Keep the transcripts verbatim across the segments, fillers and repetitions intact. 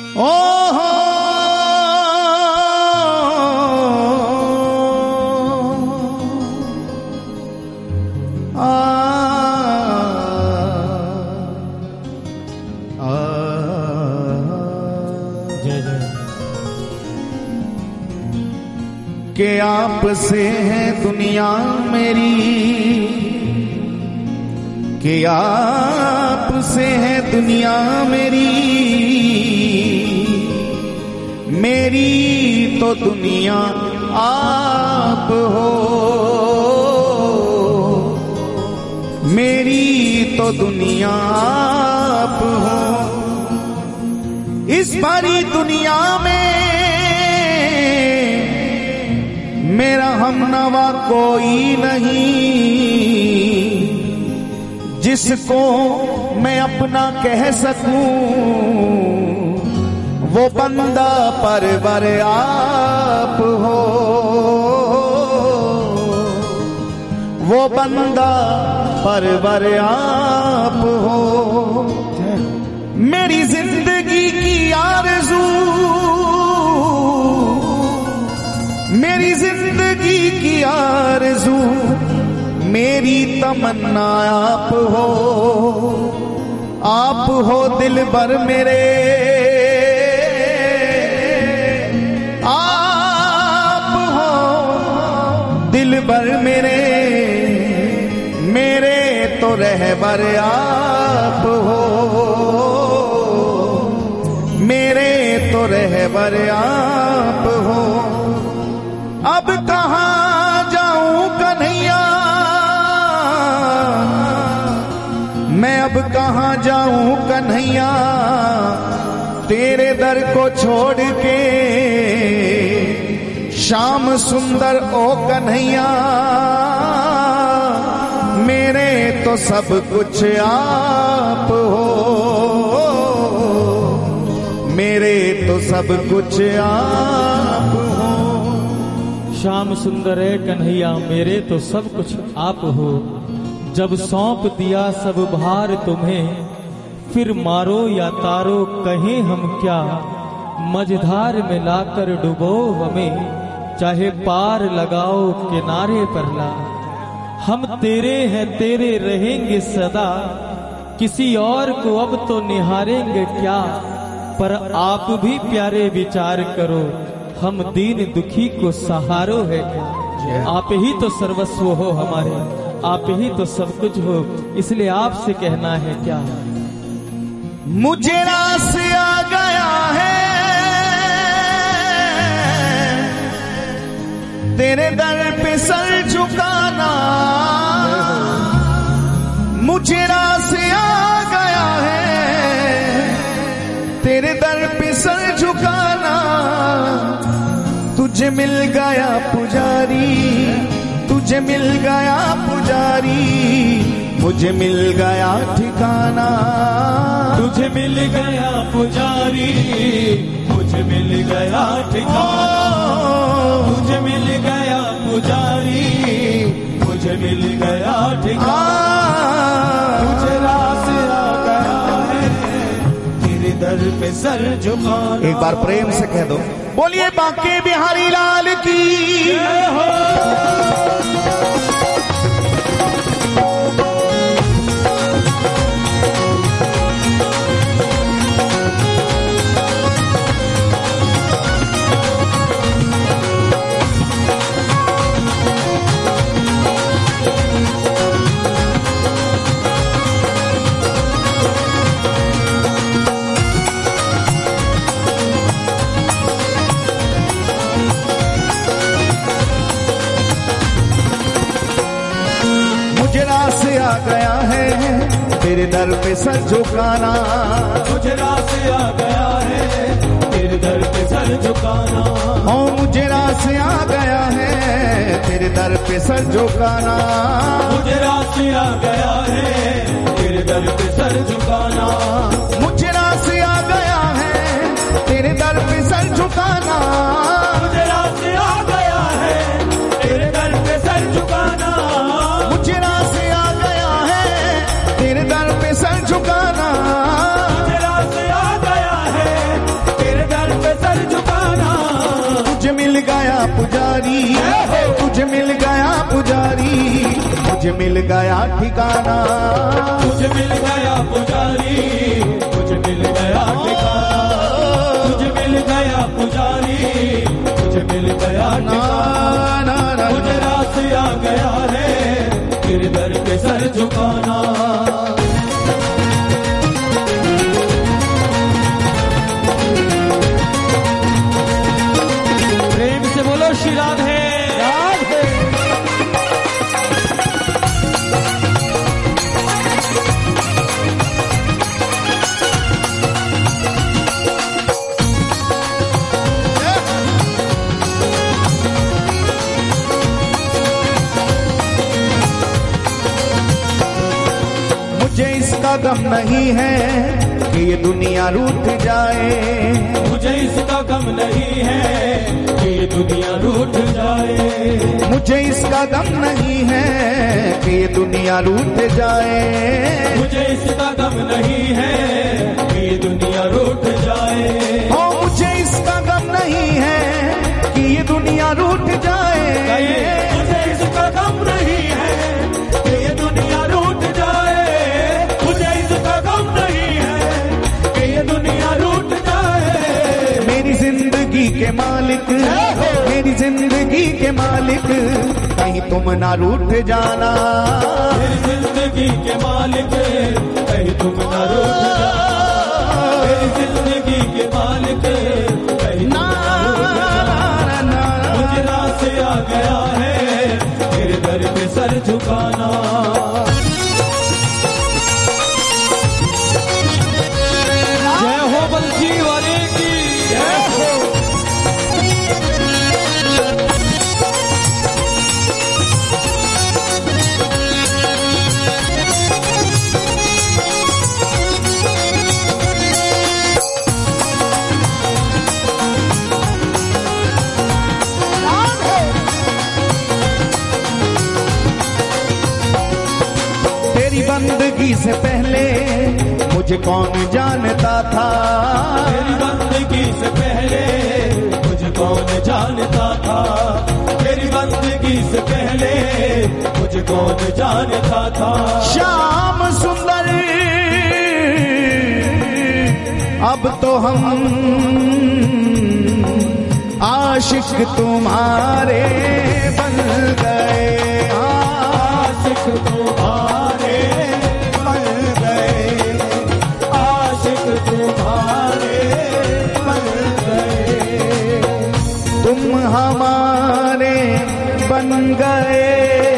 ओ हो आ, आ, जय जय। के आप से है दुनिया मेरी, के आप से है दुनिया मेरी, मेरी तो दुनिया आप हो, मेरी तो दुनिया आप हो। इस भरी दुनिया में मेरा हमनवा कोई नहीं, जिसको मैं अपना कह सकूं, वो बंदा परवर आप हो, वो बंदा परवर आप हो। मेरी जिंदगी की आरज़ू, मेरी जिंदगी की आरज़ू, मेरी तमन्ना आप हो, आप हो दिलबर मेरे, आप हो दिलबर मेरे, मेरे तो रहबर आप हो, मेरे तो रहबर आप हो। अब कहाँ जाऊं कन्हैया, मैं अब कहाँ जाऊं कन्हैया, तेरे दर को छोड़ के, श्याम सुंदर ओ कन्हैया, मेरे तो सब कुछ आप हो, मेरे तो सब कुछ आप हो। श्याम सुंदर है कन्हैया, मेरे तो सब कुछ आप हो। जब सौंप दिया सब भार तुम्हें, फिर मारो या तारो कहें हम क्या, मझधार में लाकर डुबो हमें, चाहे पार लगाओ किनारे पर ला। हम तेरे हैं तेरे रहेंगे सदा, किसी और को अब तो निहारेंगे क्या, पर आप भी प्यारे विचार करो, हम दीन दुखी को सहारो है क्या। आप ही तो सर्वस्व हो हमारे, आप ही तो सब कुछ हो, इसलिए आपसे कहना है क्या। मुझे रास आ गया है तेरे दर पे सर झुकाना, मुझे रास आ गया है तेरे दर पे सर झुकाना। तुझे मिल गया पुजारी, तुझे मिल गया पुजारी, मुझे मिल गया ठिकाना। तुझे मिल गया पुजारी, मुझे मिल गया ठिकाना। तुझे मिल गया पुजारी, मुझे मिल गया ठिकाना। तुझे रास आ गया है तेरे दर पे सर झुकाना। एक बार प्रेम से कह दो, बोलिए बांके बिहारी लाल की जय हो। आ गया है तेरे दर पे सर झुकाना। मुझे रास आ गया है तेरे दर पे सर झुकाना। ओ मुझे रास आ गया है तेरे दर पे सर झुकाना। मुझे रास आ गया है तेरे दर पे सर झुकाना। मुझे रास आ गया है तेरे दर पे सर झुकाना। मुझे रास आ गया है तेरे दर पे सर झुकाना। मुझे रास आ गया है तेरे दर पे सर झुकाना। मुझे रास आ गया है पुजारी, तुझे मिल गया पुजारी, मुझे मिल गया ठिकाना, मुझे मिल गया पुजारी, मुझे मिल गया ठिकाना, मुझे मिल गया पुजारी, मुझे मिल गया ठिकाना, मुझे रास आ गया है तेरे दर पे सर झुकाना। प्रेम से बोलो श्री राधे राधे। मुझे इसका गम नहीं है कि ये दुनिया रूठ जाए, मुझे इसका गम नहीं है कि ये दुनिया रूठ जाए, मुझे इसका गम नहीं है कि ये दुनिया रूठ जाए, मुझे इसका गम नहीं है कि ये दुनिया रूठ जाए, ओ मुझे इसका गम नहीं है कि ये दुनिया रूठ जाए, मुझे इसका गम नहीं है कि ये दुनिया रूठ जाए, मुझे इसका गम नहीं है कि ये दुनिया रूठ जाए। मेरी जिंदगी के मालिक, मेरी जिंदगी के मालिक, कहीं तुम ना रूठ जाना, मेरी जिंदगी के मालिक कहीं तुम ना रूठ जाना, मेरी जिंदगी के मालिक कहीं तुम ना रूठ जाना, मुझे रास आ गया है तेरे दर पे सर झुकाना। जय हो बंसी वाले की जय हो। तेरी बंदगी से पहले मुझे कौन जानता था, तेरी बंदगी से पहले मुझे कौन जानता था, तेरी बंदगी से पहले मुझे कौन जानता था। श्याम सुंदर अब तो हम आशिक तुम्हारे बन गए, आशिक तुम्हारे बन गए, आशिक तुम्हारे बन गए, तुम हमारे बन गए,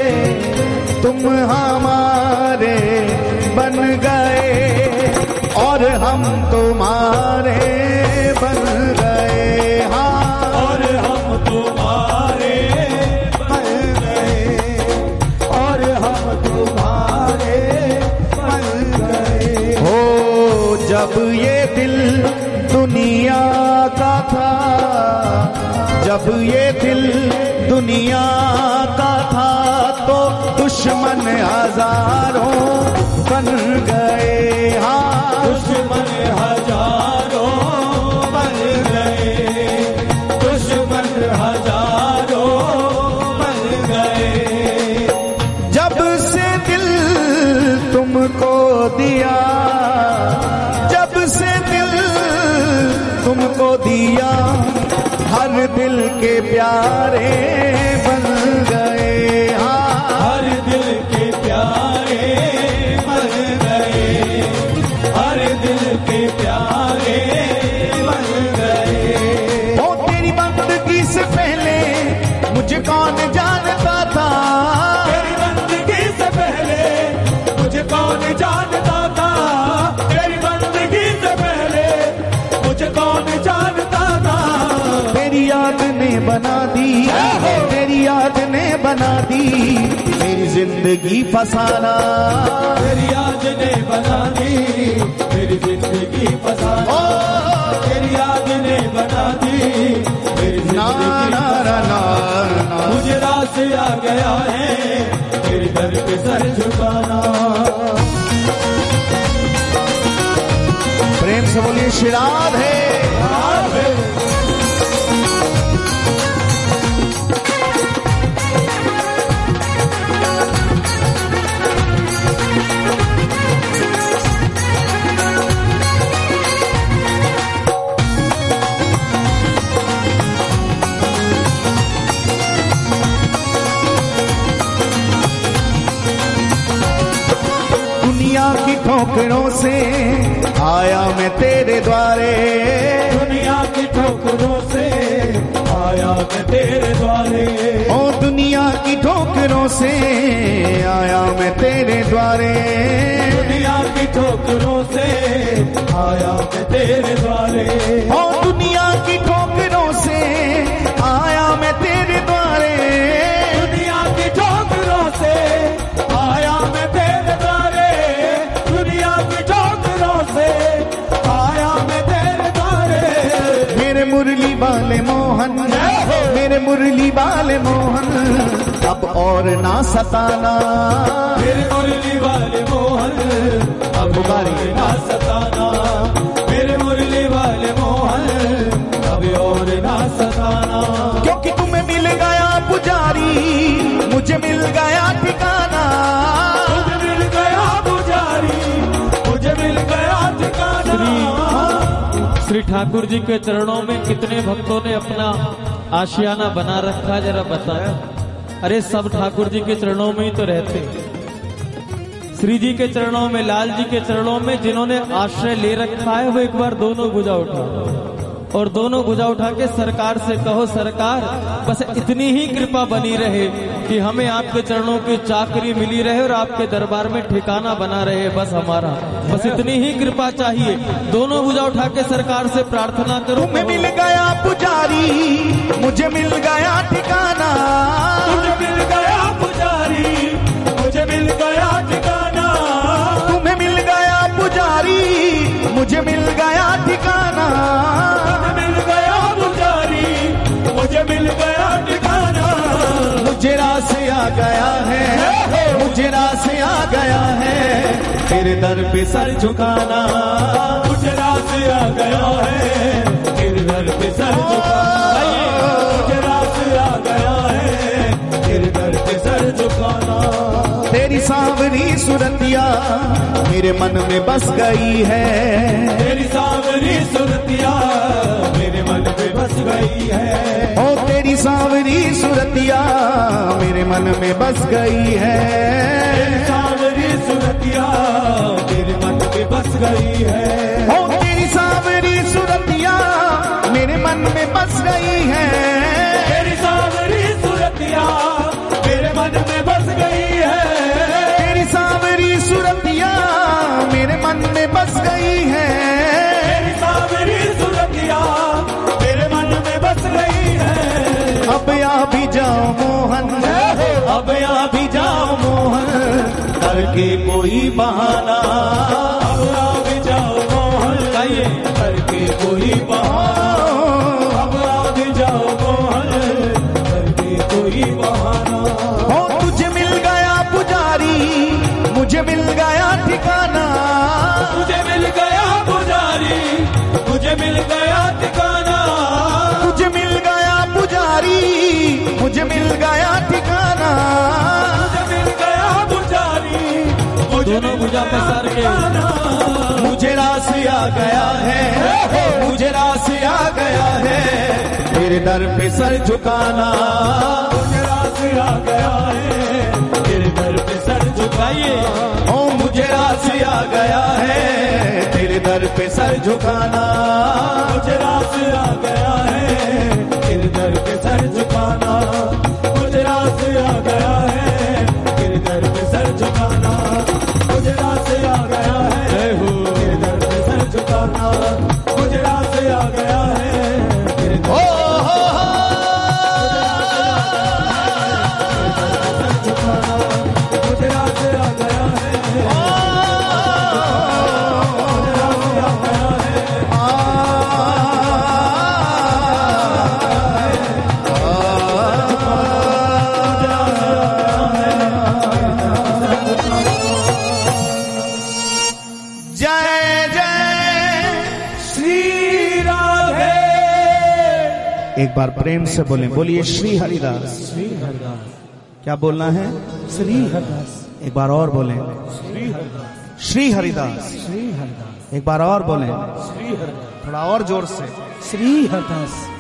तुम हमारे बन गए, और हम तुम्हारे बन गए, हाँ और हम तुम्हारे बन गए, और हम तुम्हारे बन गए। हो जब ये दिल दुनिया का था, जब ये दिल दुनिया का था, तो दुश्मन हजारों बन गए, हाँ दुश्मन हजारों बन गए, दुश्मन हजारों बन गए। जब से दिल तुमको दिया, जब से दिल तुमको दिया, हर दिल के प्यारे बन गए, हाँ हर दिल के प्यारे बन गए, हर दिल के प्यारे बन गए। ओ तेरी बंदगी से पहले मुझे कौन जानता था, तेरी बंदगी से पहले मुझे कौन जानता था, तेरी बंदगी से पहले मुझे कौन जानता था। तेरी याद ने बना दी, तेरी याद ने बना दी मेरी जिंदगी फसाना, तेरी याद ने बना दी मेरी जिंदगी फसाना, तेरी याद ने बना दी मेरी ना जिंदगी ना ना ना ना। मुझे रास आ गया है तेरे दर पे सर झुकाना। प्रेम से बोलिए श्री राधे। राधे। से आया मैं तेरे द्वारे, दुनिया की ठोकरों से आया मैं तेरे द्वारे, ओ दुनिया की ठोकरों से आया मैं तेरे द्वारे, दुनिया की ठोकरों से आया मैं तेरे द्वारे, ओ दुनिया की ठोकरों से आया मैं तेरे द्वारे, दुनिया की ठोकरों से आया मैं तेरे द्वारे, दुनिया की ठोकरों से आया मैं तेरे द्वारे। मेरे मुरली वाले मोहन, मेरे मुरली वाले मोहन, अब और ना सताना, मेरे मुरली वाले मोहन, अब बारी ना सताना, मेरे मुरली वाले मोहन, अब और ना सताना, क्योंकि तुम्हें मिल गया पुजारी, मुझे मिल गया ठिकाना, मुझे मिल गया पुजारी, मुझे मिल गया ठिकाना। श्री, श्री ठाकुर जी के चरणों में कितने भक्तों ने अपना आशियाना बना रखा, जरा बताया। अरे सब ठाकुर जी के चरणों में ही तो रहते, श्री जी के चरणों में, लाल जी के चरणों में जिन्होंने आश्रय ले रखा है, वो एक बार दोनों भुजा उठा और दोनों भुजा उठा के सरकार से कहो, सरकार बस इतनी ही कृपा बनी रहे कि हमें आपके चरणों की चाकरी मिली रहे और आपके दरबार में ठिकाना बना रहे, बस हमारा बस इतनी ही कृपा चाहिए। दोनों भुजा उठा के सरकार से प्रार्थना करो। तुम्हें मिल गया पुजारी, मुझे मिल गया ठिकाना, मुझे मिल गया पुजारी, मुझे मिल गया ठिकाना, तुम्हें मिल गया पुजारी, मुझे मिल गया ठिकाना, मिल गया पुजारी, मुझे मिल गया ठिकाना, मुझे रास आ गया है, मुझे रास आ गया है, तेरे दर पे सर झुकाना, मुझे रास आ गया है, तेरे दर पे सर झुकाना, मुझे रास आ गया है, तेरे दर पे सर झुकाना। तेरी सांवरी सुरतिया मेरे मन में बस गई है, तेरी सांवरी सुरतिया मेरे मन में बस गई है, ओ तेरी सांवरी सुरतिया मेरे मन में बस गई है, तेरी सांवरी सुरतिया मेरे मन में बस गई है, ओ तेरी सांवरी सुरतिया मेरे मन में बस गई है, तेरी सांवरी सुरतिया मेरे मन में बस गई है, तेरी सांवरी सुरतिया मेरे मन में बस गई है, तेरी सांवरी सुरतिया मेरे मन में बस गई है। अब आ भी जाओ मोहन, अब आ भी जाओ मोहन, करके कोई बहाना, अब आ भी जाओ मोहन, गाइए, करके कोई बहाना, अब आ भी जाओ मोहन, करके कोई बहाना। हो तुझे मिल गया पुजारी, मुझे मिल गया ठिकाना, मुझे मिल गया पुजारी, मुझे मिल गया ठिकाना, तुझे मिल गया पुजारी, मुझे मिल गया ठिकाना, मुझे मिल गया पुजारी, दोनों भुजा पसार के, मुझे रास आ गया है, मुझे रास आ गया है, तेरे दर पे सर झुकाना, मुझे रास आ गया है, तेरे दर पे सर झुकाइए, ओ मुझे रास आ गया है, तेरे दर पे सर झुकाना, मुझे रास आ गया है, तेरे दर पे सर झुकाना, मुझे रास आ गया है, तेरे दर पे सर झुकाना, मुझे रास आ गया है, तेरे दर पे सर झुकाना, मुझे रास आ गया है, तेरे दर ओ हो हो मुझे रास आ गया है, एक बार प्रेम से बोले, बोलिए श्री हरिदास। श्री हरिदास। क्या बोलना है? श्री हरिदास। एक बार और बोले, श्री हरिदास। श्री हरिदास। श्री हरिदास। एक बार और बोले, श्री हरिदास। थोड़ा और जोर से, श्री हरिदास।